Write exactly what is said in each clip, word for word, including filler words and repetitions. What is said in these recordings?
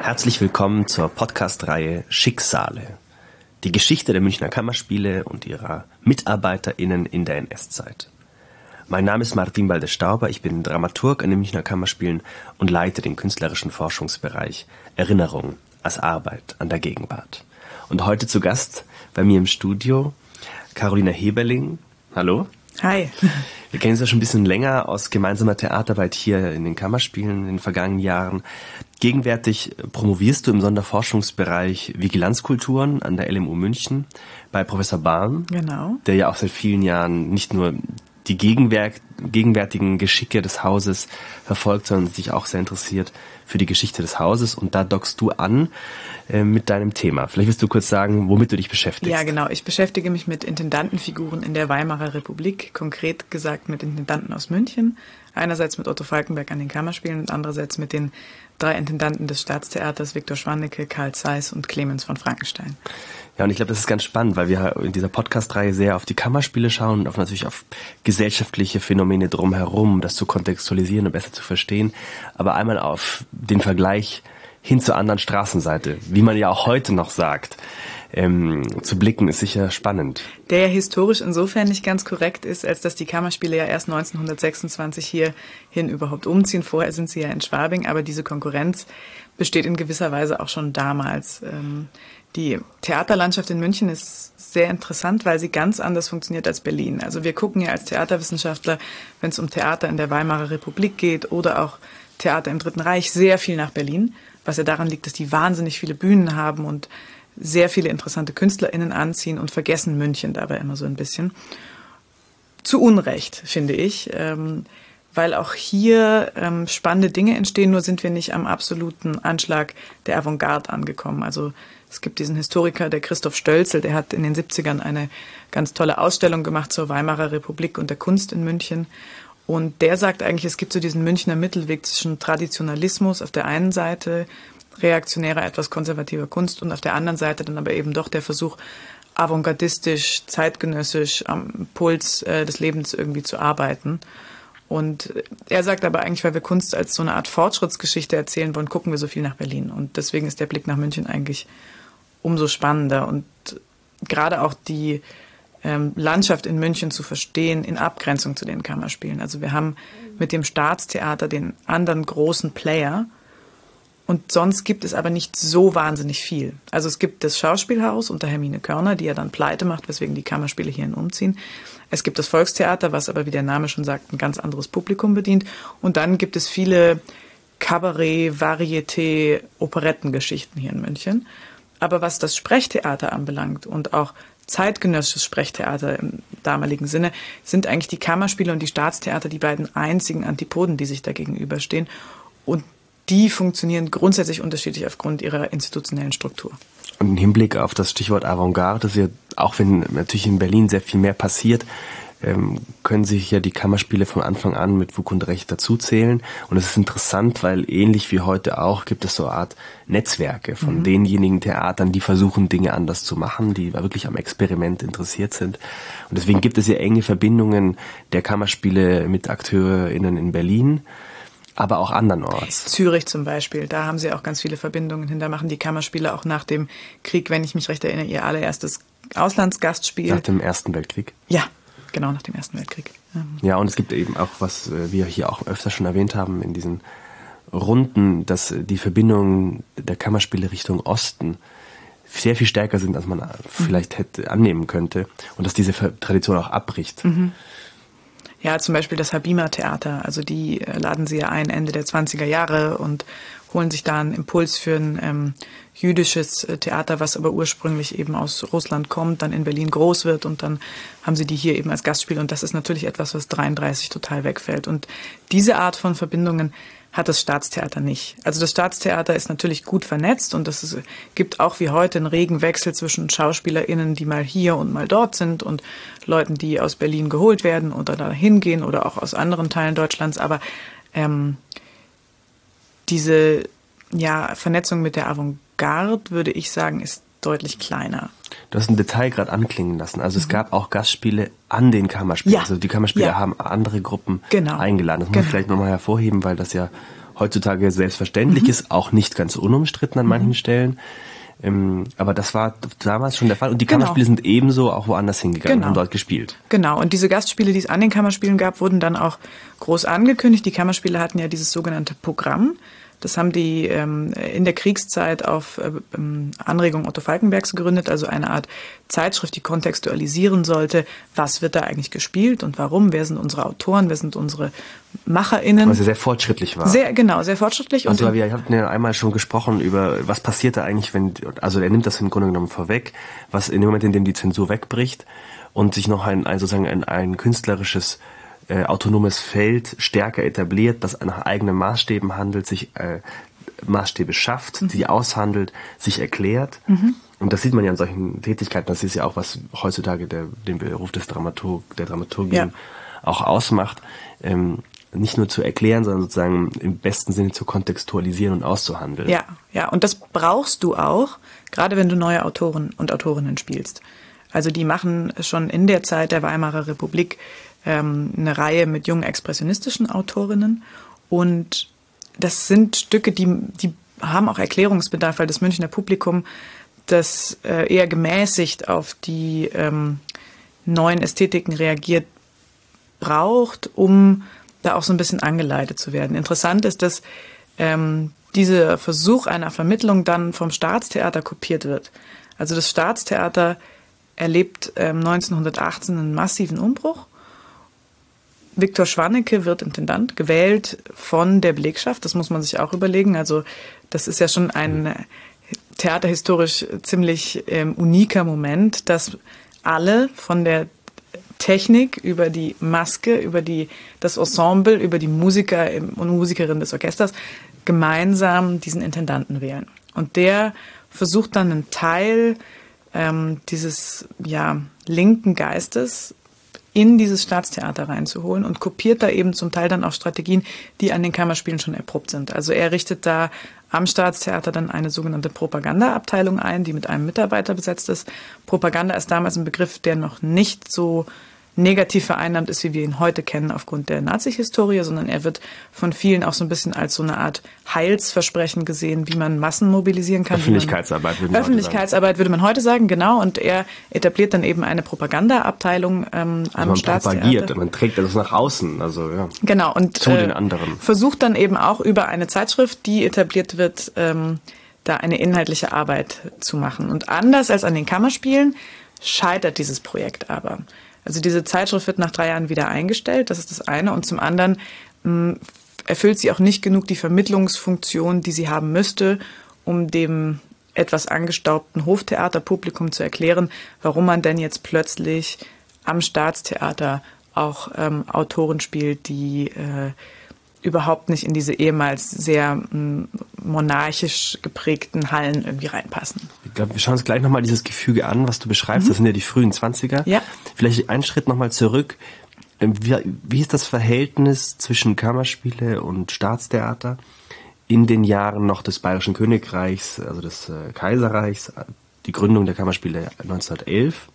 Herzlich willkommen zur Podcast-Reihe Schicksale. Die Geschichte der Münchner Kammerspiele und ihrer MitarbeiterInnen in der N S-Zeit. Mein Name ist Martin Balde-Stauber, ich bin Dramaturg an den Münchner Kammerspielen und leite den künstlerischen Forschungsbereich Erinnerung als Arbeit an der Gegenwart. Und heute zu Gast bei mir im Studio Carolina Heberling. Hallo. Hi. Wir kennen uns ja schon ein bisschen länger aus gemeinsamer Theaterarbeit hier in den Kammerspielen in den vergangenen Jahren. Gegenwärtig promovierst du im Sonderforschungsbereich Vigilanzkulturen an der L M U München bei Professor Bahm, genau, der ja auch seit vielen Jahren nicht nur die Gegenwärt, gegenwärtigen Geschicke des Hauses verfolgt, sondern sich auch sehr interessiert für die Geschichte des Hauses. Und da dockst du an äh, mit deinem Thema. Vielleicht willst du kurz sagen, womit du dich beschäftigst. Ja, genau. Ich beschäftige mich mit Intendantenfiguren in der Weimarer Republik, konkret gesagt mit Intendanten aus München. Einerseits mit Otto Falkenberg an den Kammerspielen und andererseits mit den drei Intendanten des Staatstheaters, Viktor Schwannecke, Karl Zeiss und Clemens von Frankenstein. Ja, und ich glaube, das ist ganz spannend, weil wir in dieser Podcast-Reihe sehr auf die Kammerspiele schauen und auf natürlich auf gesellschaftliche Phänomene drumherum, um das zu kontextualisieren und besser zu verstehen. Aber einmal auf den Vergleich hin zur anderen Straßenseite, wie man ja auch heute noch sagt, ähm, zu blicken, ist sicher spannend. Der ja historisch insofern nicht ganz korrekt ist, als dass die Kammerspiele ja erst neunzehnhundertsechsundzwanzig hierhin überhaupt umziehen. Vorher sind sie ja in Schwabing, aber diese Konkurrenz besteht in gewisser Weise auch schon damals. Ähm, Die Theaterlandschaft in München ist sehr interessant, weil sie ganz anders funktioniert als Berlin. Also wir gucken ja als Theaterwissenschaftler, wenn es um Theater in der Weimarer Republik geht oder auch Theater im Dritten Reich, sehr viel nach Berlin, was ja daran liegt, dass die wahnsinnig viele Bühnen haben und sehr viele interessante KünstlerInnen anziehen und vergessen München dabei immer so ein bisschen. Zu Unrecht, finde ich, ähm, weil auch hier ähm, spannende Dinge entstehen, nur sind wir nicht am absoluten Anschlag der Avantgarde angekommen. Also es gibt diesen Historiker, der Christoph Stölzel, der hat in den siebzigern eine ganz tolle Ausstellung gemacht zur Weimarer Republik und der Kunst in München. Und der sagt eigentlich, es gibt so diesen Münchner Mittelweg zwischen Traditionalismus auf der einen Seite, reaktionärer, etwas konservativer Kunst und auf der anderen Seite dann aber eben doch der Versuch, avantgardistisch, zeitgenössisch am Puls äh, des Lebens irgendwie zu arbeiten. Und er sagt aber eigentlich, weil wir Kunst als so eine Art Fortschrittsgeschichte erzählen wollen, gucken wir so viel nach Berlin. Und deswegen ist der Blick nach München eigentlich umso spannender. Und gerade auch die ähm, Landschaft in München zu verstehen in Abgrenzung zu den Kammerspielen. Also wir haben mit dem Staatstheater den anderen großen Player. Und sonst gibt es aber nicht so wahnsinnig viel. Also es gibt das Schauspielhaus unter Hermine Körner, die ja dann pleite macht, weswegen die Kammerspiele hierhin umziehen. Es gibt das Volkstheater, was aber, wie der Name schon sagt, ein ganz anderes Publikum bedient. Und dann gibt es viele Kabarett-, Varieté-, Operettengeschichten hier in München. Aber was das Sprechtheater anbelangt und auch zeitgenössisches Sprechtheater im damaligen Sinne, sind eigentlich die Kammerspiele und die Staatstheater die beiden einzigen Antipoden, die sich da gegenüberstehen. Und die funktionieren grundsätzlich unterschiedlich aufgrund ihrer institutionellen Struktur. Und im Hinblick auf das Stichwort Avantgarde, das ja, auch wenn natürlich in Berlin sehr viel mehr passiert, ähm, können sich ja die Kammerspiele von Anfang an mit Fug und Recht dazuzählen. Und es ist interessant, weil ähnlich wie heute auch gibt es so eine Art Netzwerke von mhm. denjenigen Theatern, die versuchen, Dinge anders zu machen, die wirklich am Experiment interessiert sind. Und deswegen gibt es ja enge Verbindungen der Kammerspiele mit AkteurInnen in Berlin, aber auch andernorts. Zürich zum Beispiel, da haben sie auch ganz viele Verbindungen hin. Da machen die Kammerspiele auch nach dem Krieg, wenn ich mich recht erinnere, ihr allererstes Auslandsgastspiel. Nach dem Ersten Weltkrieg? Ja, genau, nach dem Ersten Weltkrieg. Ja, ja, und es gibt eben auch, was wir hier auch öfter schon erwähnt haben, in diesen Runden, dass die Verbindungen der Kammerspiele Richtung Osten sehr viel stärker sind, als man mhm. vielleicht hätte annehmen könnte. Und dass diese Tradition auch abbricht. Mhm. Ja, zum Beispiel das Habima-Theater, also die laden sie ja ein Ende der zwanziger Jahre und holen sich da einen Impuls für ein ähm, jüdisches Theater, was aber ursprünglich eben aus Russland kommt, dann in Berlin groß wird und dann haben sie die hier eben als Gastspiel und das ist natürlich etwas, was dreiunddreißig total wegfällt. Und diese Art von Verbindungen hat das Staatstheater nicht. Also das Staatstheater ist natürlich gut vernetzt und es ist, gibt auch wie heute einen regen Wechsel zwischen SchauspielerInnen, die mal hier und mal dort sind und Leuten, die aus Berlin geholt werden oder da hingehen oder auch aus anderen Teilen Deutschlands. Aber ähm, diese ja, Vernetzung mit der Avantgarde, würde ich sagen, ist deutlich kleiner. Du hast ein Detail gerade anklingen lassen. Also mhm. es gab auch Gastspiele an den Kammerspielen. Ja. Also die Kammerspiele ja. haben andere Gruppen genau. eingeladen. Das muss genau. ich vielleicht nochmal hervorheben, weil das ja heutzutage selbstverständlich mhm. ist, auch nicht ganz unumstritten an mhm. manchen Stellen. Ähm, aber das war damals schon der Fall. Und die genau. Kammerspiele sind ebenso auch woanders hingegangen genau. und haben dort gespielt. Genau. Und diese Gastspiele, die es an den Kammerspielen gab, wurden dann auch groß angekündigt. Die Kammerspiele hatten ja dieses sogenannte Programm. Das haben die ähm, in der Kriegszeit auf äh, Anregung Otto Falckenbergs gegründet, also eine Art Zeitschrift, die kontextualisieren sollte, was wird da eigentlich gespielt und warum, wer sind unsere Autoren, wer sind unsere MacherInnen. Was ja sehr fortschrittlich war. Sehr, genau, sehr fortschrittlich. Also wir hatten ja einmal schon gesprochen über, was passiert da eigentlich, wenn, also er nimmt das im Grunde genommen vorweg, was in dem Moment, in dem die Zensur wegbricht und sich noch ein, ein sozusagen ein, ein künstlerisches Äh, autonomes Feld stärker etabliert, das nach eigenen Maßstäben handelt, sich äh, Maßstäbe schafft, mhm. die aushandelt, sich erklärt. Mhm. Und das sieht man ja an solchen Tätigkeiten. Das ist ja auch, was heutzutage der, den Beruf des Dramaturg, der Dramaturgin ja. auch ausmacht. Ähm, nicht nur zu erklären, sondern sozusagen im besten Sinne zu kontextualisieren und auszuhandeln. Ja, ja. Und das brauchst du auch, gerade wenn du neue Autoren und Autorinnen spielst. Also die machen schon in der Zeit der Weimarer Republik eine Reihe mit jungen expressionistischen Autorinnen und das sind Stücke, die, die haben auch Erklärungsbedarf, weil das Münchner Publikum das äh, eher gemäßigt auf die ähm, neuen Ästhetiken reagiert braucht, um da auch so ein bisschen angeleitet zu werden. Interessant ist, dass ähm, dieser Versuch einer Vermittlung dann vom Staatstheater kopiert wird. Also das Staatstheater erlebt ähm, neunzehnhundertachtzehn einen massiven Umbruch. Viktor Schwanneke wird Intendant, gewählt von der Belegschaft. Das muss man sich auch überlegen. Also das ist ja schon ein theaterhistorisch ziemlich ähm, uniker Moment, dass alle von der Technik über die Maske, über die, das Ensemble, über die Musiker und Musikerinnen des Orchesters gemeinsam diesen Intendanten wählen. Und der versucht dann einen Teil ähm, dieses ja, linken Geistes in dieses Staatstheater reinzuholen und kopiert da eben zum Teil dann auch Strategien, die an den Kammerspielen schon erprobt sind. Also er richtet da am Staatstheater dann eine sogenannte Propagandaabteilung ein, die mit einem Mitarbeiter besetzt ist. Propaganda ist damals ein Begriff, der noch nicht so negativ vereinnahmt ist, wie wir ihn heute kennen aufgrund der Nazi-Historie, sondern er wird von vielen auch so ein bisschen als so eine Art Heilsversprechen gesehen, wie man Massen mobilisieren kann. Öffentlichkeitsarbeit würde man Öffentlichkeitsarbeit würde man heute sagen, genau. Und er etabliert dann eben eine Propagandaabteilung ähm, am also man Staatstheater. Propagiert, man trägt das nach außen, also ja. Genau. Und zu äh, den anderen. Versucht dann eben auch über eine Zeitschrift, die etabliert wird, ähm, da eine inhaltliche Arbeit zu machen. Und anders als an den Kammerspielen scheitert dieses Projekt aber. Also diese Zeitschrift wird nach drei Jahren wieder eingestellt, das ist das eine. Und zum anderen mh, erfüllt sie auch nicht genug die Vermittlungsfunktion, die sie haben müsste, um dem etwas angestaubten Hoftheaterpublikum zu erklären, warum man denn jetzt plötzlich am Staatstheater auch ähm, Autoren spielt, die äh, überhaupt nicht in diese ehemals sehr mh, monarchisch geprägten Hallen irgendwie reinpassen. Ich glaube, wir schauen uns gleich nochmal dieses Gefüge an, was du beschreibst. Mhm. Das sind ja die frühen Zwanziger. Ja. Vielleicht einen Schritt nochmal zurück. Wie, wie ist das Verhältnis zwischen Kammerspiele und Staatstheater in den Jahren noch des Bayerischen Königreichs, also des äh, Kaiserreichs, die Gründung der Kammerspiele neunzehnhundertelf?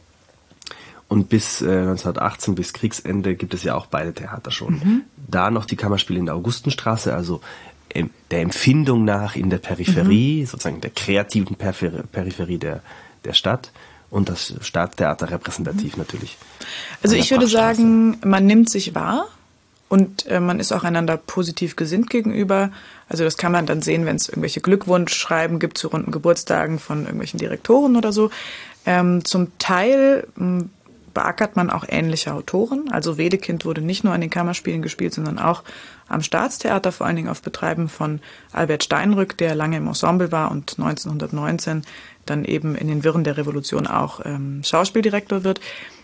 Und bis äh, neunzehnhundertachtzehn, bis Kriegsende, gibt es ja auch beide Theater schon. Mhm. Da noch die Kammerspiele in der Augustenstraße, also ähm, der Empfindung nach in der Peripherie, mhm. sozusagen der kreativen Peripher- Peripherie der, der Stadt. Und das Staatstheater repräsentativ mhm. natürlich. Also ich würde sagen, man nimmt sich wahr und äh, man ist auch einander positiv gesinnt gegenüber. Also das kann man dann sehen, wenn es irgendwelche Glückwunschschreiben gibt zu runden Geburtstagen von irgendwelchen Direktoren oder so. Ähm, zum Teil m, beackert man auch ähnliche Autoren. Also Wedekind wurde nicht nur an den Kammerspielen gespielt, sondern auch am Staatstheater, vor allen Dingen auf Betreiben von Albert Steinrück, der lange im Ensemble war und neunzehnhundertneunzehn dann eben in den Wirren der Revolution auch ähm, Schauspieldirektor wird.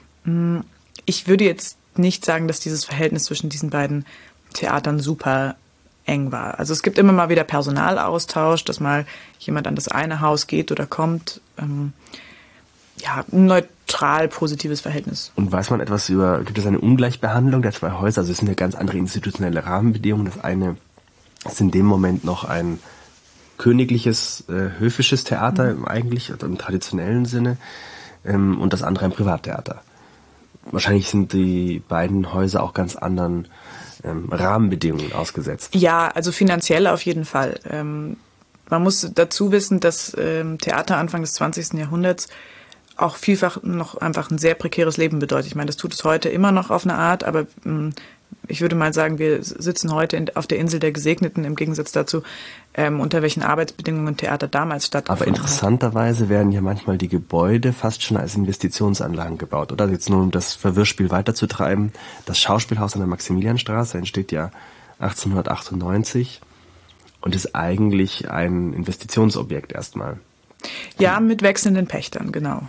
Ich würde jetzt nicht sagen, dass dieses Verhältnis zwischen diesen beiden Theatern super eng war. Also es gibt immer mal wieder Personalaustausch, dass mal jemand an das eine Haus geht oder kommt. Ähm, ja, ein neutral positives Verhältnis. Und weiß man etwas über, gibt es eine Ungleichbehandlung der zwei Häuser? Also es sind ja ganz andere institutionelle Rahmenbedingungen. Das eine ist in dem Moment noch ein königliches, äh, höfisches Theater mhm. eigentlich, also im traditionellen Sinne, ähm, und das andere ein Privattheater. Wahrscheinlich sind die beiden Häuser auch ganz anderen ähm, Rahmenbedingungen ausgesetzt. Ja, also finanziell auf jeden Fall. Ähm, man muss dazu wissen, dass ähm, Theater Anfang des zwanzigsten Jahrhunderts auch vielfach noch einfach ein sehr prekäres Leben bedeutet. Ich meine, das tut es heute immer noch auf eine Art, aber ähm, ich würde mal sagen, wir sitzen heute in, auf der Insel der Gesegneten im Gegensatz dazu, ähm, unter welchen Arbeitsbedingungen Theater damals stattgefunden Aber interessanterweise hat. werden ja manchmal die Gebäude fast schon als Investitionsanlagen gebaut, oder? Jetzt nur um das Verwirrspiel weiterzutreiben. Das Schauspielhaus an der Maximilianstraße entsteht ja achtzehnhundertachtundneunzig und ist eigentlich ein Investitionsobjekt erstmal. Ja, mit wechselnden Pächtern, genau.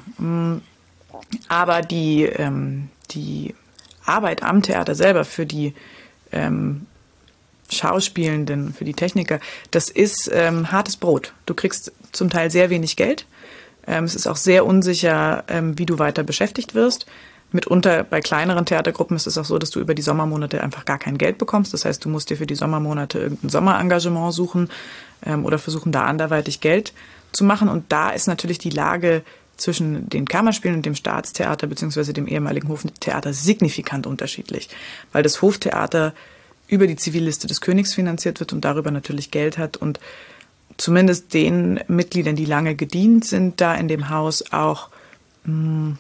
Aber die, ähm, die Arbeit am Theater selber für die ähm, Schauspielenden, für die Techniker, das ist ähm, hartes Brot. Du kriegst zum Teil sehr wenig Geld. Ähm, es ist auch sehr unsicher, ähm, wie du weiter beschäftigt wirst. Mitunter bei kleineren Theatergruppen ist es auch so, dass du über die Sommermonate einfach gar kein Geld bekommst. Das heißt, du musst dir für die Sommermonate irgendein Sommerengagement suchen ähm, oder versuchen, da anderweitig Geld zu machen. Und da ist natürlich die Lage zwischen den Kammerspielen und dem Staatstheater bzw. dem ehemaligen Hoftheater signifikant unterschiedlich, weil das Hoftheater über die Zivilliste des Königs finanziert wird und darüber natürlich Geld hat und zumindest den Mitgliedern, die lange gedient sind, da in dem Haus auch mh,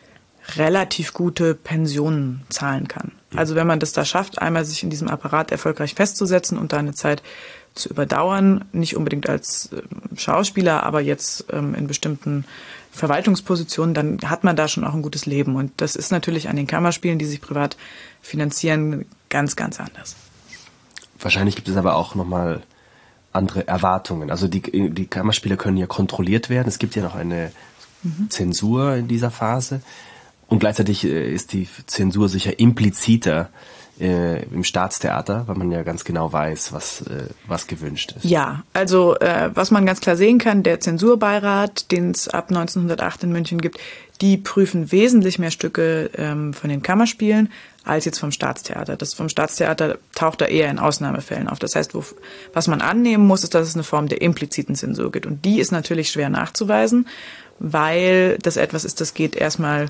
relativ gute Pensionen zahlen kann. Also wenn man das da schafft, einmal sich in diesem Apparat erfolgreich festzusetzen und da eine Zeit zu überdauern, nicht unbedingt als Schauspieler, aber jetzt ähm, in bestimmten Verwaltungspositionen, dann hat man da schon auch ein gutes Leben. Und das ist natürlich an den Kammerspielen, die sich privat finanzieren, ganz, ganz anders. Wahrscheinlich gibt es aber auch nochmal andere Erwartungen. Also die, die Kammerspiele können ja kontrolliert werden. Es gibt ja noch eine mhm. Zensur in dieser Phase. Und gleichzeitig ist die Zensur sicher impliziter äh, im Staatstheater, weil man ja ganz genau weiß, was, äh, was gewünscht ist. Ja, also äh, was man ganz klar sehen kann, der Zensurbeirat, den es ab neunzehnhundertacht in München gibt, die prüfen wesentlich mehr Stücke ähm, von den Kammerspielen als jetzt vom Staatstheater. Das vom Staatstheater taucht da eher in Ausnahmefällen auf. Das heißt, wo, was man annehmen muss, ist, dass es eine Form der impliziten Zensur gibt. Und die ist natürlich schwer nachzuweisen, weil das etwas ist, das geht erstmal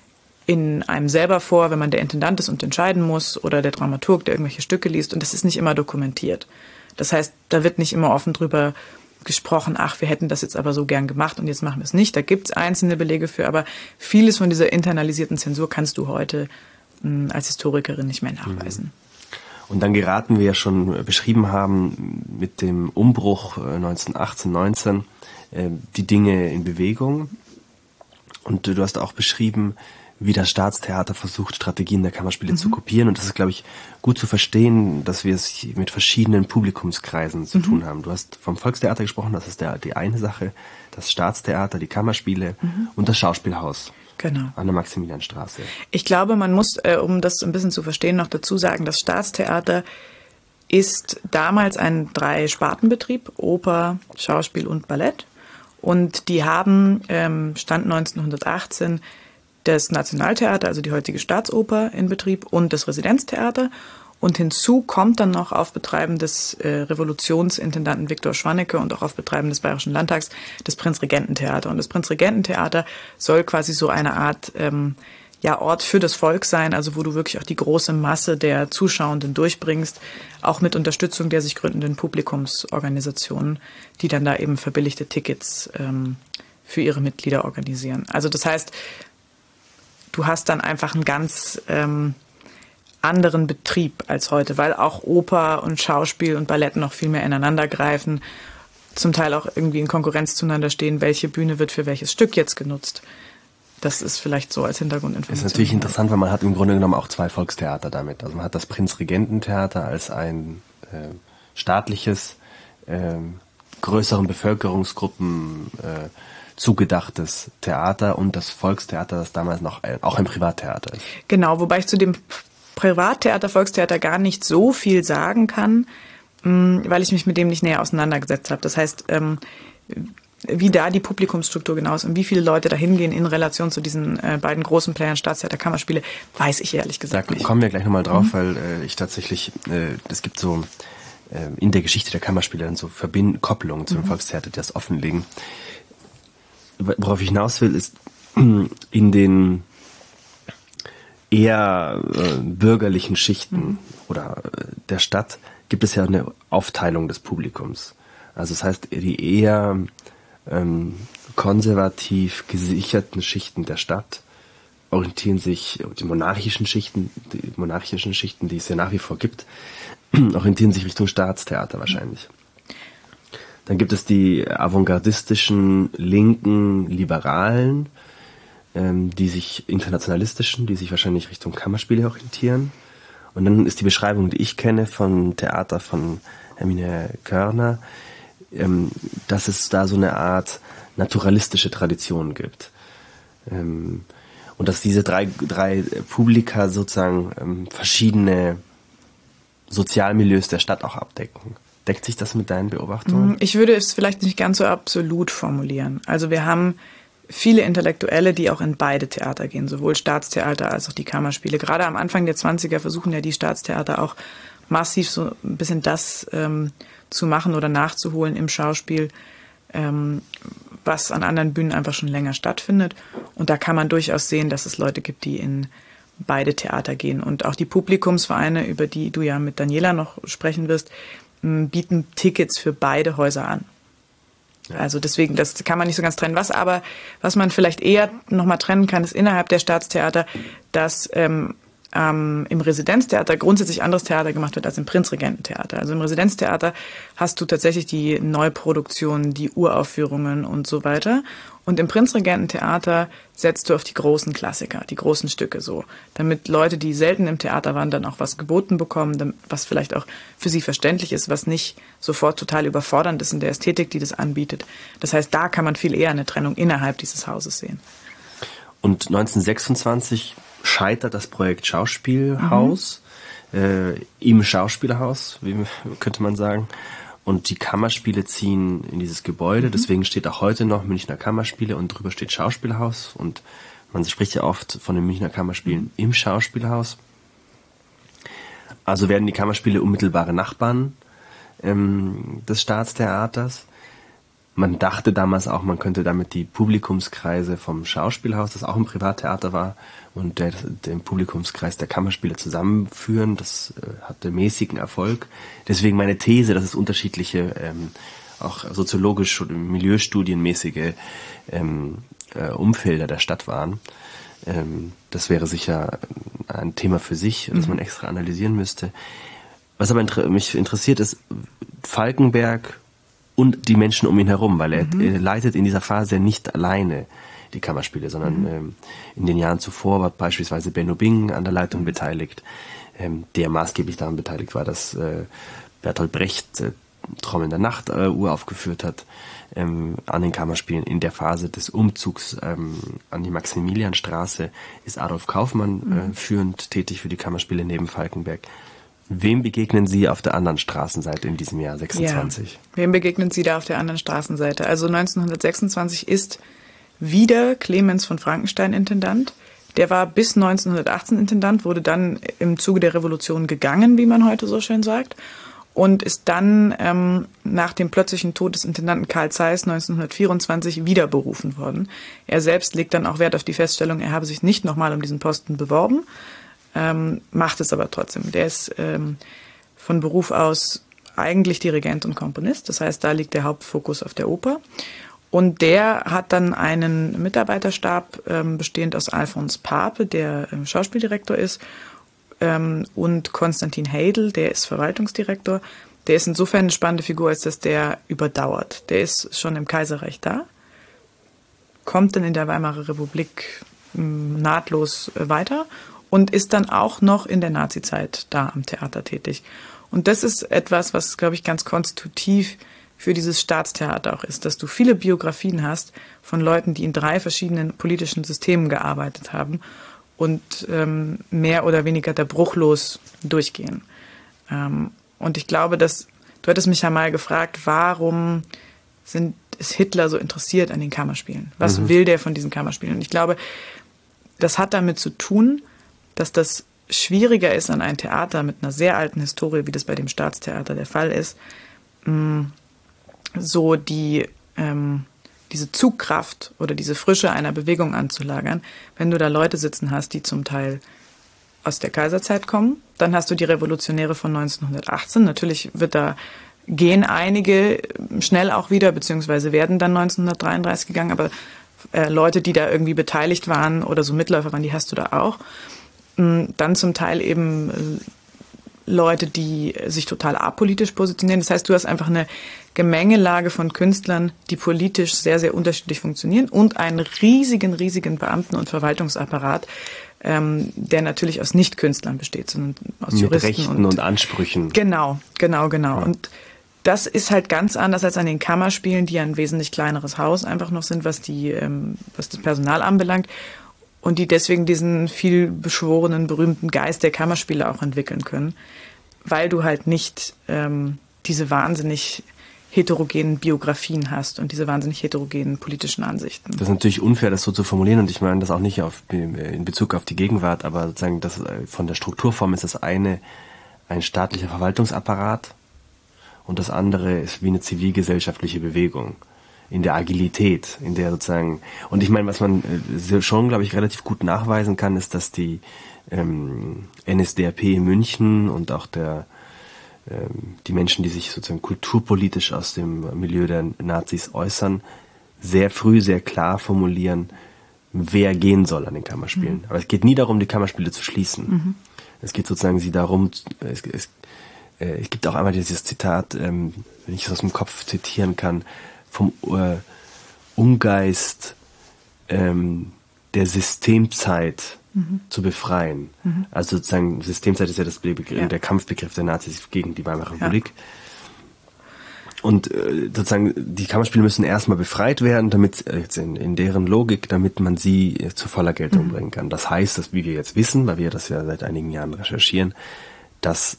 in einem selber vor, wenn man der Intendant ist und entscheiden muss oder der Dramaturg, der irgendwelche Stücke liest. Und das ist nicht immer dokumentiert. Das heißt, da wird nicht immer offen drüber gesprochen, ach, wir hätten das jetzt aber so gern gemacht und jetzt machen wir es nicht. Da gibt es einzelne Belege für, aber vieles von dieser internalisierten Zensur kannst du heute mh, als Historikerin nicht mehr nachweisen. Und dann geraten wir ja schon beschrieben haben mit dem Umbruch neunzehnhundertachtzehn, neunzehn äh, die Dinge in Bewegung. Und du hast auch beschrieben, wie das Staatstheater versucht, Strategien der Kammerspiele mhm. zu kopieren. Und das ist, glaube ich, gut zu verstehen, dass wir es mit verschiedenen Publikumskreisen zu mhm. tun haben. Du hast vom Volkstheater gesprochen, das ist der, die eine Sache, das Staatstheater, die Kammerspiele mhm. und das Schauspielhaus. Genau. An der Maximilianstraße. Ich glaube, man muss, äh, um das ein bisschen zu verstehen, noch dazu sagen, das Staatstheater ist damals ein Drei-Sparten-Betrieb, Oper, Schauspiel und Ballett. Und die haben, ähm, Stand neunzehnhundertachtzehn, das Nationaltheater, also die heutige Staatsoper, in Betrieb und das Residenztheater. Und hinzu kommt dann noch auf Betreiben des äh, Revolutionsintendanten Viktor Schwannecke und auch auf Betreiben des Bayerischen Landtags das Prinzregententheater. Und das Prinzregententheater soll quasi so eine Art ähm, ja, Ort für das Volk sein, also wo du wirklich auch die große Masse der Zuschauenden durchbringst, auch mit Unterstützung der sich gründenden Publikumsorganisationen, die dann da eben verbilligte Tickets ähm, für ihre Mitglieder organisieren. Also das heißt, du hast dann einfach einen ganz ähm, anderen Betrieb als heute, weil auch Oper und Schauspiel und Ballett noch viel mehr ineinander greifen, zum Teil auch irgendwie in Konkurrenz zueinander stehen, welche Bühne wird für welches Stück jetzt genutzt. Das ist vielleicht so als Hintergrundinformation. Das ist natürlich interessant, weil man hat im Grunde genommen auch zwei Volkstheater damit. Also man hat das Prinzregententheater als ein äh, staatliches, äh, größeren Bevölkerungsgruppen äh, zugedachtes Theater und das Volkstheater, das damals noch ein, auch ein Privattheater ist. Genau, wobei ich zu dem Privattheater, Volkstheater gar nicht so viel sagen kann, weil ich mich mit dem nicht näher auseinandergesetzt habe. Das heißt, wie da die Publikumsstruktur genau ist und wie viele Leute da hingehen in Relation zu diesen beiden großen Playern, Staatstheater, Kammerspiele, weiß ich ehrlich gesagt nicht. Da kommen wir gleich nochmal drauf, mhm. weil ich tatsächlich, es gibt so in der Geschichte der Kammerspiele dann so Verbind- Kopplungen zum mhm. Volkstheater, die das offenlegen. Worauf ich hinaus will, ist in den eher äh, bürgerlichen Schichten mhm. oder äh, der Stadt gibt es ja eine Aufteilung des Publikums. Also das heißt, die eher ähm, konservativ gesicherten Schichten der Stadt orientieren sich, die monarchischen Schichten, die monarchischen Schichten, die es ja nach wie vor gibt, orientieren sich Richtung Staatstheater wahrscheinlich. Dann gibt es die avantgardistischen, linken, liberalen, ähm, die sich internationalistischen, die sich wahrscheinlich Richtung Kammerspiele orientieren. Und dann ist die Beschreibung, die ich kenne von Theater von Hermine Körner, ähm, dass es da so eine Art naturalistische Tradition gibt. Ähm, und dass diese drei, drei Publika sozusagen ähm, verschiedene Sozialmilieus der Stadt auch abdecken. Deckt sich das mit deinen Beobachtungen? Ich würde es vielleicht nicht ganz so absolut formulieren. Also wir haben viele Intellektuelle, die auch in beide Theater gehen, sowohl Staatstheater als auch die Kammerspiele. Gerade am Anfang der zwanziger versuchen ja die Staatstheater auch massiv so ein bisschen das ähm, zu machen oder nachzuholen im Schauspiel, ähm, was an anderen Bühnen einfach schon länger stattfindet. Und da kann man durchaus sehen, dass es Leute gibt, die in beide Theater gehen. Und auch die Publikumsvereine, über die du ja mit Daniela noch sprechen wirst, bieten Tickets für beide Häuser an. Also deswegen, das kann man nicht so ganz trennen. Was aber, was man vielleicht eher nochmal trennen kann, ist innerhalb der Staatstheater, dass ähm, ähm, im Residenztheater grundsätzlich anderes Theater gemacht wird als im Prinzregententheater. Also im Residenztheater hast du tatsächlich die Neuproduktionen, die Uraufführungen und so weiter. Und im Prinzregententheater setzt du auf die großen Klassiker, die großen Stücke so, damit Leute, die selten im Theater waren, dann auch was geboten bekommen, was vielleicht auch für sie verständlich ist, was nicht sofort total überfordernd ist in der Ästhetik, die das anbietet. Das heißt, da kann man viel eher eine Trennung innerhalb dieses Hauses sehen. Und neunzehnhundertsechsundzwanzig scheitert das Projekt Schauspielhaus, mhm. äh, im Schauspielhaus, wie könnte man sagen. Und die Kammerspiele ziehen in dieses Gebäude, mhm. deswegen steht auch heute noch Münchner Kammerspiele und drüber steht Schauspielhaus. Und man spricht ja oft von den Münchner Kammerspielen mhm. im Schauspielhaus. Also werden die Kammerspiele unmittelbare Nachbarn ähm, des Staatstheaters. Man dachte damals auch, man könnte damit die Publikumskreise vom Schauspielhaus, das auch ein Privattheater war, und der, den Publikumskreis der Kammerspiele zusammenführen. Das äh, hatte mäßigen Erfolg. Deswegen meine These, dass es unterschiedliche, ähm, auch soziologisch oder milieustudienmäßige ähm, äh, Umfelder der Stadt waren. Ähm, das wäre sicher ein Thema für sich, das man extra analysieren müsste. Was aber inter- mich interessiert ist, Falkenberg und die Menschen um ihn herum, weil er, mhm. er leitet in dieser Phase nicht alleine die Kammerspiele, sondern mhm. ähm, in den Jahren zuvor war beispielsweise Benno Bing an der Leitung mhm. beteiligt, ähm, der maßgeblich daran beteiligt war, dass äh, Bertolt Brecht äh, Traum in der Nacht äh, uraufgeführt hat, ähm, an den Kammerspielen. In der Phase des Umzugs ähm, an die Maximilianstraße ist Adolf Kaufmann mhm. äh, führend tätig für die Kammerspiele neben Falkenberg. Wem begegnen Sie auf der anderen Straßenseite in diesem Jahr sechsundzwanzig? Ja, wem begegnen Sie da auf der anderen Straßenseite? Also neunzehnhundertsechsundzwanzig ist wieder Clemens von Frankenstein Intendant. Der war bis neunzehnhundertachtzehn Intendant, wurde dann im Zuge der Revolution gegangen, wie man heute so schön sagt, und ist dann ähm, nach dem plötzlichen Tod des Intendanten Karl Zeiss neunzehnhundertvierundzwanzig wieder berufen worden. Er selbst legt dann auch Wert auf die Feststellung, er habe sich nicht nochmal um diesen Posten beworben, ähm, macht es aber trotzdem. Der ist ähm, von Beruf aus eigentlich Dirigent und Komponist, das heißt, da liegt der Hauptfokus auf der Oper. Und der hat dann einen Mitarbeiterstab ähm, bestehend aus Alfons Pape, der ähm, Schauspieldirektor ist, ähm, und Konstantin Heydel, der ist Verwaltungsdirektor. Der ist insofern eine spannende Figur, als dass der überdauert. Der ist schon im Kaiserreich da, kommt dann in der Weimarer Republik ähm, nahtlos äh, weiter und ist dann auch noch in der Nazizeit da am Theater tätig. Und das ist etwas, was, glaube ich, ganz konstitutiv für dieses Staatstheater auch ist, dass du viele Biografien hast von Leuten, die in drei verschiedenen politischen Systemen gearbeitet haben und ähm, mehr oder weniger da bruchlos durchgehen. Ähm, und ich glaube, dass, du hattest mich ja mal gefragt, warum sind, ist Hitler so interessiert an den Kammerspielen? Was mhm. will der von diesen Kammerspielen? Und ich glaube, das hat damit zu tun, dass das schwieriger ist an ein Theater mit einer sehr alten Historie, wie das bei dem Staatstheater der Fall ist, mh, so die ähm, diese Zugkraft oder diese Frische einer Bewegung anzulagern, wenn du da Leute sitzen hast, die zum Teil aus der Kaiserzeit kommen. Dann hast du die Revolutionäre von neunzehnhundertachtzehn. Natürlich wird da gehen einige schnell auch wieder, beziehungsweise werden dann neunzehnhundertdreiunddreißig gegangen, aber äh, Leute, die da irgendwie beteiligt waren oder so Mitläufer waren, die hast du da auch. Dann zum Teil eben äh, Leute, die sich total apolitisch positionieren. Das heißt, du hast einfach eine Gemengelage von Künstlern, die politisch sehr, sehr unterschiedlich funktionieren und einen riesigen, riesigen Beamten- und Verwaltungsapparat, ähm, der natürlich aus Nicht-Künstlern besteht, sondern aus Mit Juristen. Rechten und, und Ansprüchen. Genau, genau, genau. Ja. Und das ist halt ganz anders als an den Kammerspielen, die ja ein wesentlich kleineres Haus einfach noch sind, was die, ähm, was das Personal anbelangt. Und die deswegen diesen viel beschworenen, berühmten Geist der Kammerspiele auch entwickeln können, weil du halt nicht ähm, diese wahnsinnig heterogenen Biografien hast und diese wahnsinnig heterogenen politischen Ansichten. Das ist natürlich unfair, das so zu formulieren, und ich meine das auch nicht auf, in Bezug auf die Gegenwart, aber sozusagen das, von der Strukturform ist das eine ein staatlicher Verwaltungsapparat und das andere ist wie eine zivilgesellschaftliche Bewegung. In der Agilität, in der sozusagen, und ich meine, was man schon, glaube ich, relativ gut nachweisen kann, ist, dass die ähm, N S D A P in München und auch der ähm, die Menschen, die sich sozusagen kulturpolitisch aus dem Milieu der Nazis äußern, sehr früh, sehr klar formulieren, wer gehen soll an den Kammerspielen. Mhm. Aber es geht nie darum, die Kammerspiele zu schließen. Mhm. Es geht sozusagen sie darum, es, es, äh, es gibt auch einmal dieses Zitat, ähm, wenn ich es aus dem Kopf zitieren kann, vom äh, Umgeist ähm, der Systemzeit mhm. zu befreien. Mhm. Also sozusagen, Systemzeit ist ja das Begriff, ja. der Kampfbegriff der Nazis gegen die Weimarer Republik. Ja. Und äh, sozusagen, die Kammerspiele müssen erstmal befreit werden, damit äh, jetzt in, in deren Logik, damit man sie äh, zu voller Geltung mhm. bringen kann. Das heißt, dass, wie wir jetzt wissen, weil wir das ja seit einigen Jahren recherchieren, dass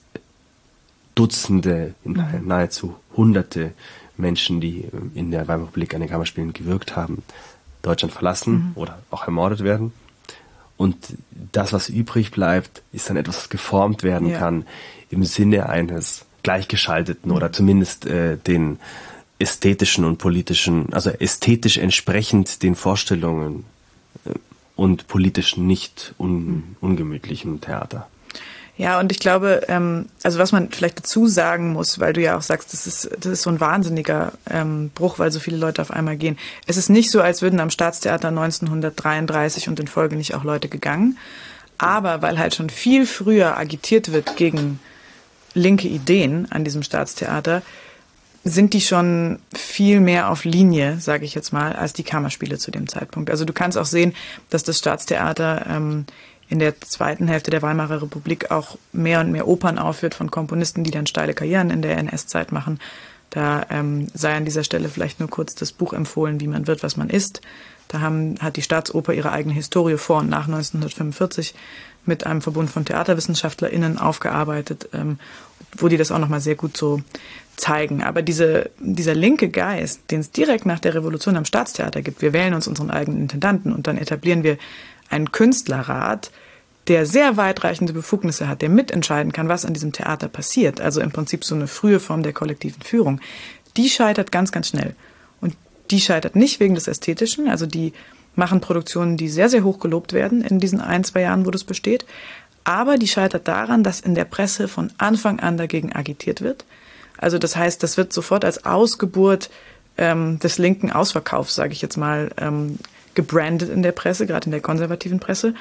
Dutzende, mhm. nahezu Hunderte Menschen, die in der Weimarer Republik an den Kammerspielen gewirkt haben, Deutschland verlassen mhm. oder auch ermordet werden. Und das, was übrig bleibt, ist dann etwas, was geformt werden ja. kann im Sinne eines gleichgeschalteten mhm. oder zumindest äh, den ästhetischen und politischen, also ästhetisch entsprechend den Vorstellungen äh, und politisch nicht un, mhm. ungemütlichen Theater. Ja, und ich glaube, ähm, also was man vielleicht dazu sagen muss, weil du ja auch sagst, das ist, das ist so ein wahnsinniger ähm, Bruch, weil so viele Leute auf einmal gehen. Es ist nicht so, als würden am Staatstheater neunzehnhundertdreiunddreißig und in Folge nicht auch Leute gegangen. Aber weil halt schon viel früher agitiert wird gegen linke Ideen an diesem Staatstheater, sind die schon viel mehr auf Linie, sage ich jetzt mal, als die Kammerspiele zu dem Zeitpunkt. Also du kannst auch sehen, dass das Staatstheater ähm, in der zweiten Hälfte der Weimarer Republik auch mehr und mehr Opern aufführt von Komponisten, die dann steile Karrieren in der N S-Zeit machen. Da ähm, sei an dieser Stelle vielleicht nur kurz das Buch empfohlen, Wie man wird, was man ist. Da haben, hat die Staatsoper ihre eigene Historie vor und nach neunzehnhundertfünfundvierzig mit einem Verbund von TheaterwissenschaftlerInnen aufgearbeitet, ähm, wo die das auch nochmal sehr gut so zeigen. Aber diese, dieser linke Geist, den es direkt nach der Revolution am Staatstheater gibt, wir wählen uns unseren eigenen Intendanten und dann etablieren wir einen Künstlerrat, der sehr weitreichende Befugnisse hat, der mitentscheiden kann, was an diesem Theater passiert. Also im Prinzip so eine frühe Form der kollektiven Führung. Die scheitert ganz, ganz schnell. Und die scheitert nicht wegen des Ästhetischen. Also die machen Produktionen, die sehr, sehr hoch gelobt werden in diesen ein, zwei Jahren, wo das besteht. Aber die scheitert daran, dass in der Presse von Anfang an dagegen agitiert wird. Also das heißt, das wird sofort als Ausgeburt ähm, des linken Ausverkaufs, sage ich jetzt mal, ähm, gebrandet in der Presse, gerade in der konservativen Presse.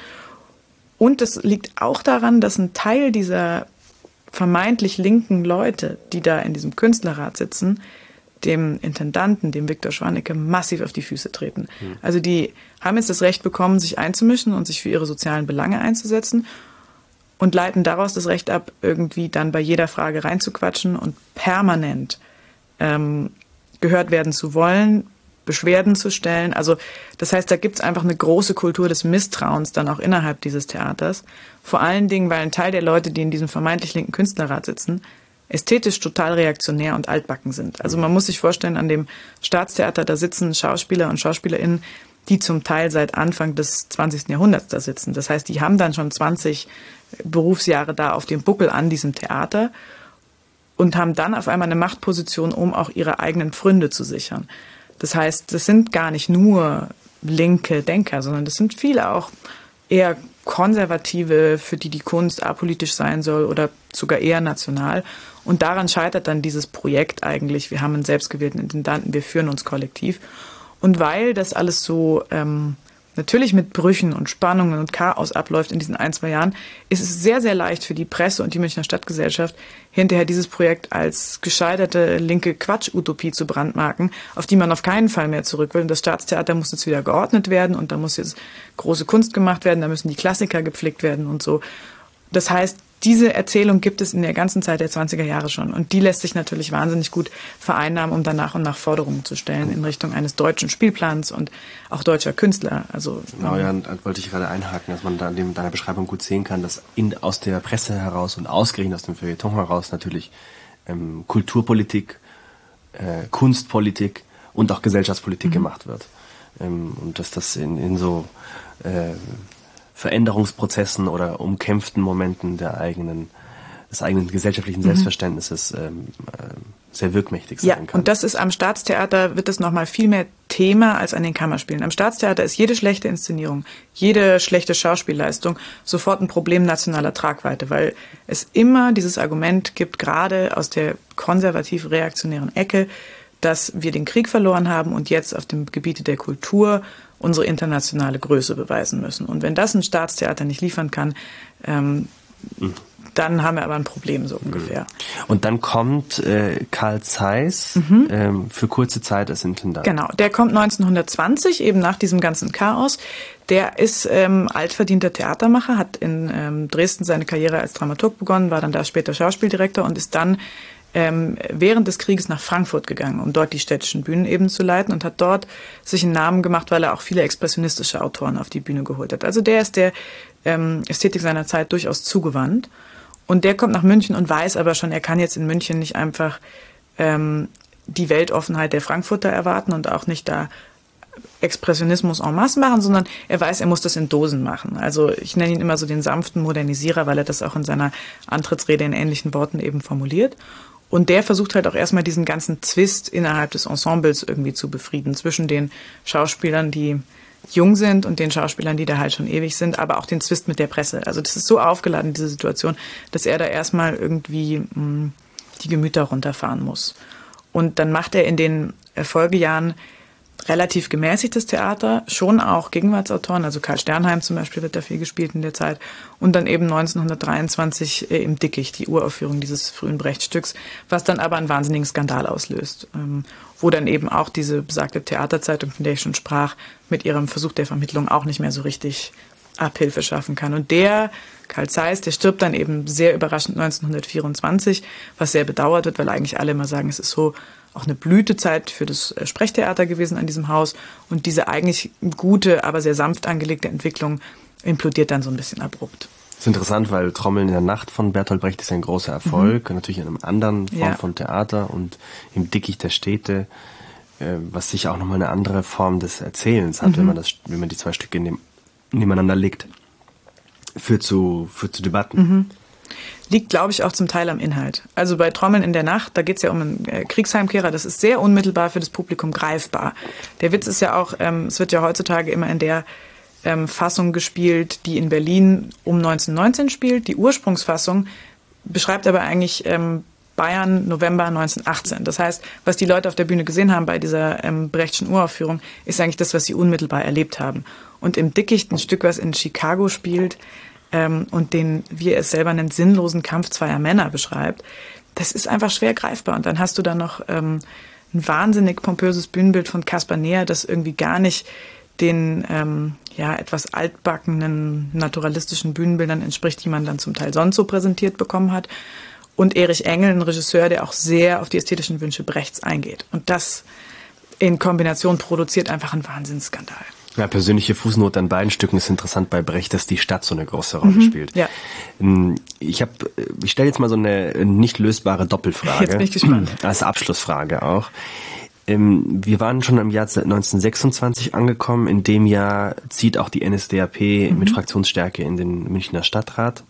Und das liegt auch daran, dass ein Teil dieser vermeintlich linken Leute, die da in diesem Künstlerrat sitzen, dem Intendanten, dem Viktor Schwannecke, massiv auf die Füße treten. Mhm. Also die haben jetzt das Recht bekommen, sich einzumischen und sich für ihre sozialen Belange einzusetzen und leiten daraus das Recht ab, irgendwie dann bei jeder Frage reinzuquatschen und permanent ähm, gehört werden zu wollen, Beschwerden zu stellen. Also das heißt, da gibt es einfach eine große Kultur des Misstrauens dann auch innerhalb dieses Theaters. Vor allen Dingen, weil ein Teil der Leute, die in diesem vermeintlich linken Künstlerrat sitzen, ästhetisch total reaktionär und altbacken sind. Also man muss sich vorstellen, an dem Staatstheater, da sitzen Schauspieler und SchauspielerInnen, die zum Teil seit Anfang des zwanzigsten Jahrhunderts da sitzen. Das heißt, die haben dann schon zwanzig Berufsjahre da auf dem Buckel an diesem Theater und haben dann auf einmal eine Machtposition, um auch ihre eigenen Pfründe zu sichern. Das heißt, das sind gar nicht nur linke Denker, sondern das sind viele auch eher Konservative, für die die Kunst apolitisch sein soll oder sogar eher national. Und daran scheitert dann dieses Projekt eigentlich. Wir haben einen selbstgewählten Intendanten, wir führen uns kollektiv. Und weil das alles so ähm, natürlich mit Brüchen und Spannungen und Chaos abläuft in diesen ein, zwei Jahren, ist es sehr, sehr leicht für die Presse und die Münchner Stadtgesellschaft, hinterher dieses Projekt als gescheiterte linke Quatsch-Utopie zu brandmarken, auf die man auf keinen Fall mehr zurück will. Und das Staatstheater muss jetzt wieder geordnet werden und da muss jetzt große Kunst gemacht werden, da müssen die Klassiker gepflegt werden und so. Das heißt, diese Erzählung gibt es in der ganzen Zeit der zwanziger Jahre schon. Und die lässt sich natürlich wahnsinnig gut vereinnahmen, um dann nach und nach Forderungen zu stellen in Richtung eines deutschen Spielplans und auch deutscher Künstler. Also, genau, ja, da wollte ich gerade einhaken, dass man da in deiner Beschreibung gut sehen kann, dass in, aus der Presse heraus und ausgerechnet aus dem Feuilleton heraus natürlich ähm, Kulturpolitik, äh, Kunstpolitik und auch Gesellschaftspolitik mhm. gemacht wird. Ähm, und dass das in, in so äh, Veränderungsprozessen oder umkämpften Momenten der eigenen, des eigenen gesellschaftlichen Selbstverständnisses ähm, äh, sehr wirkmächtig sein ja, kann. Und das ist am Staatstheater, wird das nochmal viel mehr Thema als an den Kammerspielen. Am Staatstheater ist jede schlechte Inszenierung, jede schlechte Schauspielleistung sofort ein Problem nationaler Tragweite, weil es immer dieses Argument gibt, gerade aus der konservativ-reaktionären Ecke, dass wir den Krieg verloren haben und jetzt auf dem Gebiete der Kultur unsere internationale Größe beweisen müssen. Und wenn das ein Staatstheater nicht liefern kann, ähm, mhm. dann haben wir aber ein Problem, so ungefähr. Und dann kommt äh, Carl Zeiss mhm. ähm, für kurze Zeit als Intendant. Genau, der kommt neunzehnhundertzwanzig, eben nach diesem ganzen Chaos. Der ist ähm, altverdienter Theatermacher, hat in ähm, Dresden seine Karriere als Dramaturg begonnen, war dann da später Schauspieldirektor und ist dann Ähm, während des Krieges nach Frankfurt gegangen, um dort die städtischen Bühnen eben zu leiten und hat dort sich einen Namen gemacht, weil er auch viele expressionistische Autoren auf die Bühne geholt hat. Also der ist der ähm, Ästhetik seiner Zeit durchaus zugewandt und der kommt nach München und weiß aber schon, er kann jetzt in München nicht einfach ähm, die Weltoffenheit der Frankfurter erwarten und auch nicht da Expressionismus en masse machen, sondern er weiß, er muss das in Dosen machen. Also ich nenne ihn immer so den sanften Modernisierer, weil er das auch in seiner Antrittsrede in ähnlichen Worten eben formuliert. Und der versucht halt auch erstmal diesen ganzen Zwist innerhalb des Ensembles irgendwie zu befrieden, zwischen den Schauspielern, die jung sind und den Schauspielern, die da halt schon ewig sind, aber auch den Zwist mit der Presse. Also das ist so aufgeladen, diese Situation, dass er da erstmal irgendwie mh, die Gemüter runterfahren muss. Und dann macht er in den Folgejahren relativ gemäßigtes Theater, schon auch Gegenwartsautoren, also Karl Sternheim zum Beispiel wird da viel gespielt in der Zeit und dann eben neunzehnhundertdreiundzwanzig äh, im Dickicht, die Uraufführung dieses frühen Brecht-Stücks, was dann aber einen wahnsinnigen Skandal auslöst, ähm, wo dann eben auch diese besagte Theaterzeitung, von der ich schon sprach, mit ihrem Versuch der Vermittlung auch nicht mehr so richtig Abhilfe schaffen kann. Und der, Carl Zeiss, der stirbt dann eben sehr überraschend neunzehnhundertvierundzwanzig, was sehr bedauert wird, weil eigentlich alle immer sagen, es ist so auch eine Blütezeit für das Sprechtheater gewesen an diesem Haus. Und diese eigentlich gute, aber sehr sanft angelegte Entwicklung implodiert dann so ein bisschen abrupt. Das ist interessant, weil Trommeln in der Nacht von Bertolt Brecht ist ein großer Erfolg, mhm. natürlich in einem anderen Form ja. von Theater und im Dickicht der Städte, äh, was sicher auch nochmal eine andere Form des Erzählens hat, mhm. wenn man das, wenn man die zwei Stücke neben, nebeneinander legt, führt zu, führt zu Debatten. Mhm. Liegt, glaube ich, auch zum Teil am Inhalt. Also bei Trommeln in der Nacht, da geht es ja um einen äh, Kriegsheimkehrer, das ist sehr unmittelbar für das Publikum greifbar. Der Witz ist ja auch, ähm, es wird ja heutzutage immer in der ähm, Fassung gespielt, die in Berlin um neunzehnhundertneunzehn spielt. Die Ursprungsfassung beschreibt aber eigentlich ähm, Bayern November neunzehnhundertachtzehn. Das heißt, was die Leute auf der Bühne gesehen haben bei dieser ähm, Brechtschen Uraufführung, ist eigentlich das, was sie unmittelbar erlebt haben. Und im Dickicht, ein Stück, was in Chicago spielt, Ähm, und den, wie er es selber nennt, sinnlosen Kampf zweier Männer beschreibt, das ist einfach schwer greifbar. Und dann hast du da noch ähm, ein wahnsinnig pompöses Bühnenbild von Caspar Neher, das irgendwie gar nicht den ähm, ja etwas altbackenen, naturalistischen Bühnenbildern entspricht, die man dann zum Teil sonst so präsentiert bekommen hat. Und Erich Engel, ein Regisseur, der auch sehr auf die ästhetischen Wünsche Brechts eingeht. Und das in Kombination produziert einfach einen Wahnsinnsskandal. Ja, persönliche Fußnote an beiden Stücken ist interessant bei Brecht, dass die Stadt so eine große Rolle mhm, spielt. Ja. Ich habe, ich stelle jetzt mal so eine nicht lösbare Doppelfrage. Jetzt bin ich gespannt. Als Abschlussfrage auch. Wir waren schon im Jahr neunzehnhundertsechsundzwanzig angekommen. In dem Jahr zieht auch die N S D A P mhm. mit Fraktionsstärke in den Münchner Stadtrat.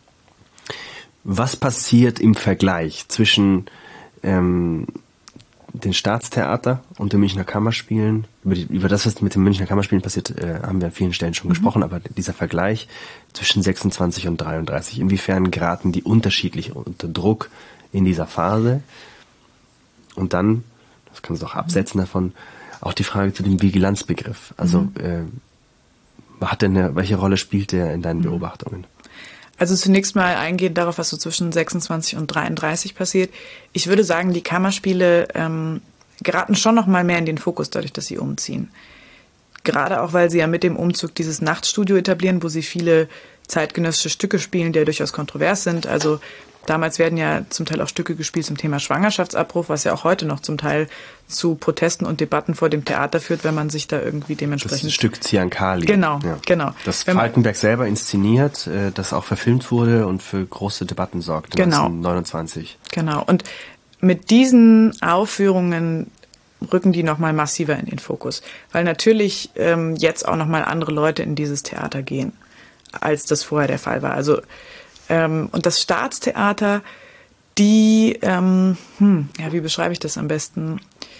Was passiert im Vergleich zwischen ähm, den Staatstheater und den Münchner Kammerspielen. Über, die, über das, was mit den Münchner Kammerspielen passiert, äh, haben wir an vielen Stellen schon mhm. gesprochen, aber dieser Vergleich zwischen sechsundzwanzig und dreiunddreißig, inwiefern geraten die unterschiedlich unter Druck in dieser Phase? Und dann, das kannst du auch absetzen davon, auch die Frage zu dem Vigilanzbegriff. Also mhm. äh, hat denn eine, welche Rolle spielt der in deinen mhm. Beobachtungen? Also zunächst mal eingehend darauf, was so zwischen sechsundzwanzig und dreiunddreißig passiert. Ich würde sagen, die Kammerspiele ähm, geraten schon noch mal mehr in den Fokus, dadurch, dass sie umziehen. Gerade auch, weil sie ja mit dem Umzug dieses Nachtstudio etablieren, wo sie viele zeitgenössische Stücke spielen, die ja durchaus kontrovers sind. Also damals werden ja zum Teil auch Stücke gespielt zum Thema Schwangerschaftsabbruch, was ja auch heute noch zum Teil zu Protesten und Debatten vor dem Theater führt, wenn man sich da irgendwie dementsprechend... Das ist ein Stück Ziankali. Genau, ja. genau. Das wenn Falkenberg selber inszeniert, das auch verfilmt wurde und für große Debatten sorgt, genau. neunzehnhundertneunundzwanzig. Genau, und mit diesen Aufführungen rücken die nochmal massiver in den Fokus, weil natürlich ähm, jetzt auch nochmal andere Leute in dieses Theater gehen, als das vorher der Fall war. Also Ähm, und das Staatstheater, die, ähm, hm, ja, wie beschreibe ich das am besten?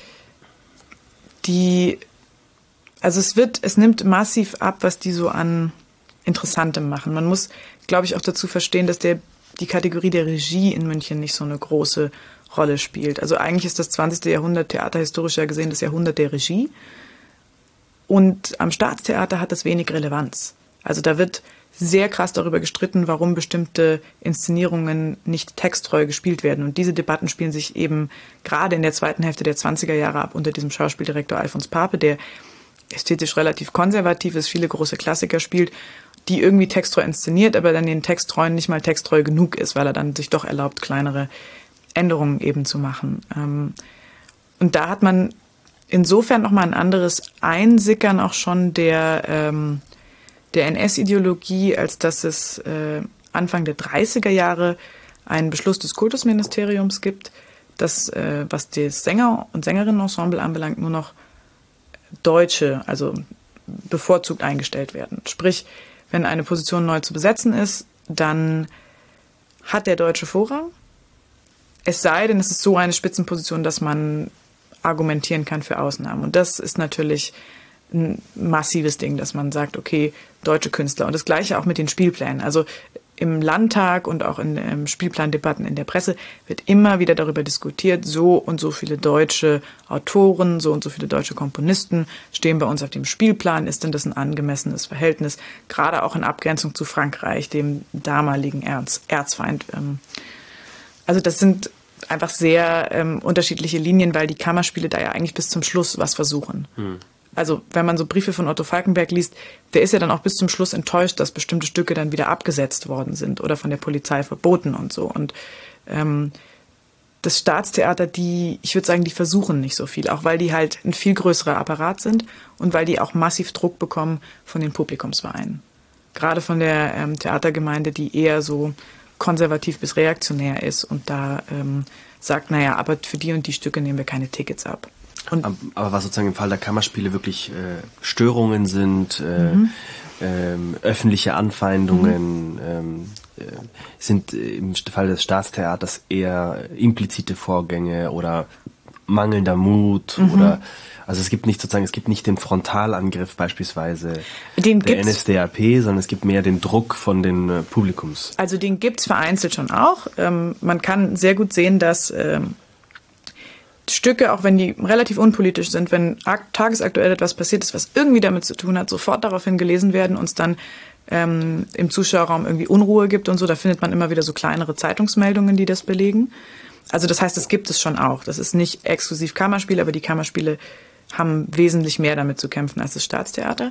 Die, also es wird, es nimmt massiv ab, was die so an Interessantem machen. Man muss, glaube ich, auch dazu verstehen, dass der, die Kategorie der Regie in München nicht so eine große Rolle spielt. Also eigentlich ist das zwanzigste Jahrhundert theaterhistorisch ja gesehen das Jahrhundert der Regie. Und am Staatstheater hat das wenig Relevanz. Also da wird sehr krass darüber gestritten, warum bestimmte Inszenierungen nicht texttreu gespielt werden. Und diese Debatten spielen sich eben gerade in der zweiten Hälfte der zwanziger Jahre ab unter diesem Schauspieldirektor Alfons Pape, der ästhetisch relativ konservativ ist, viele große Klassiker spielt, die irgendwie texttreu inszeniert, aber dann den Texttreuen nicht mal texttreu genug ist, weil er dann sich doch erlaubt, kleinere Änderungen eben zu machen. Und da hat man insofern nochmal ein anderes Einsickern auch schon der... Ähm, der N S-Ideologie, als dass es äh, Anfang der dreißiger Jahre einen Beschluss des Kultusministeriums gibt, dass, äh, was das Sänger- und Sängerinnenensemble anbelangt, nur noch Deutsche, also bevorzugt eingestellt werden. Sprich, wenn eine Position neu zu besetzen ist, dann hat der Deutsche Vorrang. Es sei denn, es ist so eine Spitzenposition, dass man argumentieren kann für Ausnahmen. Und das ist natürlich ein massives Ding, dass man sagt, okay, deutsche Künstler. Und das Gleiche auch mit den Spielplänen. Also im Landtag und auch in ähm, Spielplandebatten in der Presse wird immer wieder darüber diskutiert, so und so viele deutsche Autoren, so und so viele deutsche Komponisten stehen bei uns auf dem Spielplan. Ist denn das ein angemessenes Verhältnis? Gerade auch in Abgrenzung zu Frankreich, dem damaligen Erz, Erzfeind. Ähm, also das sind einfach sehr ähm, unterschiedliche Linien, weil die Kammerspiele da ja eigentlich bis zum Schluss was versuchen. Hm. Also wenn man so Briefe von Otto Falkenberg liest, der ist ja dann auch bis zum Schluss enttäuscht, dass bestimmte Stücke dann wieder abgesetzt worden sind oder von der Polizei verboten und so. Und ähm, das Staatstheater, die, ich würde sagen, die versuchen nicht so viel, auch weil die halt ein viel größerer Apparat sind und weil die auch massiv Druck bekommen von den Publikumsvereinen. Gerade von der ähm, Theatergemeinde, die eher so konservativ bis reaktionär ist und da ähm, sagt, naja, aber für die und die Stücke nehmen wir keine Tickets ab. Und aber was sozusagen im Fall der Kammerspiele wirklich äh, Störungen sind, äh, mhm. ähm, öffentliche Anfeindungen, mhm. ähm, äh, sind im Fall des Staatstheaters eher implizite Vorgänge oder mangelnder Mut mhm. oder also es gibt nicht sozusagen, es gibt nicht den Frontalangriff beispielsweise den der N S D A P, sondern es gibt mehr den Druck von den äh, Publikums. Also den gibt's vereinzelt schon auch. Ähm, man kann sehr gut sehen, dass ähm, Stücke, auch wenn die relativ unpolitisch sind, wenn tagesaktuell etwas passiert ist, was irgendwie damit zu tun hat, sofort daraufhin gelesen werden und es dann ähm, im Zuschauerraum irgendwie Unruhe gibt und so, da findet man immer wieder so kleinere Zeitungsmeldungen, die das belegen. Also das heißt, das gibt es schon auch. Das ist nicht exklusiv Kammerspiele, aber die Kammerspiele haben wesentlich mehr damit zu kämpfen als das Staatstheater.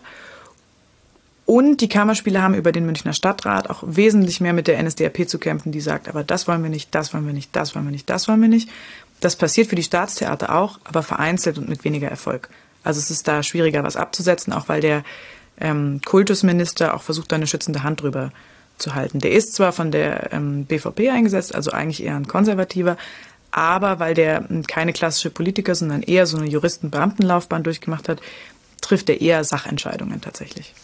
Und die Kammerspiele haben über den Münchner Stadtrat auch wesentlich mehr mit der N S D A P zu kämpfen, die sagt, aber das wollen wir nicht, das wollen wir nicht, das wollen wir nicht, das wollen wir nicht. Das passiert für die Staatstheater auch, aber vereinzelt und mit weniger Erfolg. Also es ist da schwieriger, was abzusetzen, auch weil der ähm, Kultusminister auch versucht, da eine schützende Hand drüber zu halten. Der ist zwar von der ähm, B V P eingesetzt, also eigentlich eher ein Konservativer, aber weil der ähm, keine klassische Politiker, sondern eher so eine Juristen-Beamtenlaufbahn durchgemacht hat, trifft er eher Sachentscheidungen tatsächlich.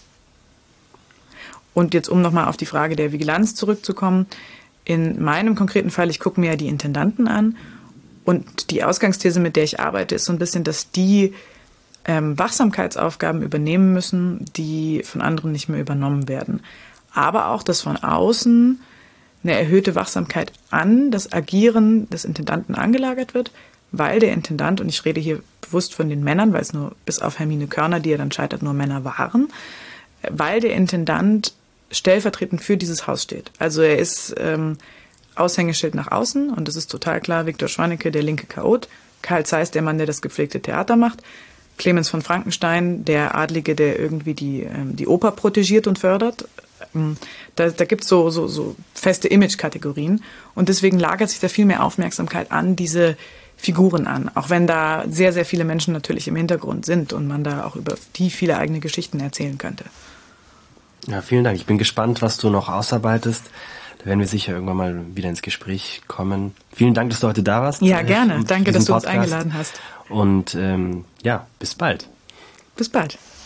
Und jetzt, um nochmal auf die Frage der Vigilanz zurückzukommen, in meinem konkreten Fall, ich gucke mir ja die Intendanten an Und die Ausgangsthese, mit der ich arbeite, ist so ein bisschen, dass die ähm, Wachsamkeitsaufgaben übernehmen müssen, die von anderen nicht mehr übernommen werden. Aber auch, dass von außen eine erhöhte Wachsamkeit an das Agieren des Intendanten angelagert wird, weil der Intendant, und ich rede hier bewusst von den Männern, weil es nur bis auf Hermine Körner, die ja dann scheitert, nur Männer waren, weil der Intendant stellvertretend für dieses Haus steht. Also er ist ähm, Aushängeschild nach außen und das ist total klar, Viktor Schwanneke, der linke Chaot, Karl Zeiss, der Mann, der das gepflegte Theater macht, Clemens von Frankenstein, der Adlige, der irgendwie die, ähm, die Oper protegiert und fördert. Ähm, da da gibt es so, so, so feste Image-Kategorien und deswegen lagert sich da viel mehr Aufmerksamkeit an diese Figuren an, auch wenn da sehr, sehr viele Menschen natürlich im Hintergrund sind und man da auch über die viele eigene Geschichten erzählen könnte. Ja, vielen Dank. Ich bin gespannt, was du noch ausarbeitest. Da werden wir sicher irgendwann mal wieder ins Gespräch kommen. Vielen Dank, dass du heute da warst. Ja, gerne. Danke, dass du uns Podcast. eingeladen hast. Und ähm, ja, bis bald. Bis bald.